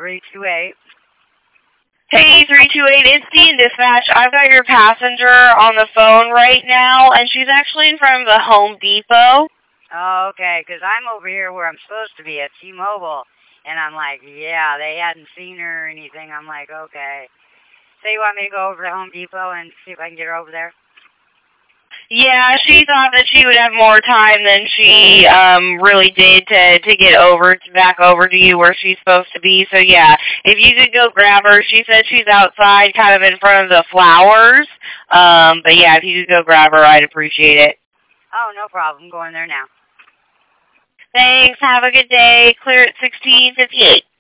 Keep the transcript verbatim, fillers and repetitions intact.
three two eight. Hey, three two eight, it's Dean Dispatch. I've got your passenger on the phone right now, and she's actually in front of the Home Depot. Oh, okay, because I'm over here where I'm supposed to be at T-Mobile, and I'm like, yeah, they hadn't seen her or anything. I'm like, okay. So you want me to go over to Home Depot and see if I can get her over there? Yeah, she thought that she would have more time than she um really did to to get over to back over to you where she's supposed to be. So yeah, if you could go grab her. She said she's outside, kind of in front of the flowers. Um, but yeah, if you could go grab her, I'd appreciate it. Oh, no problem. I'm going there now. Thanks. Have a good day. Clear at sixteen fifty-eight.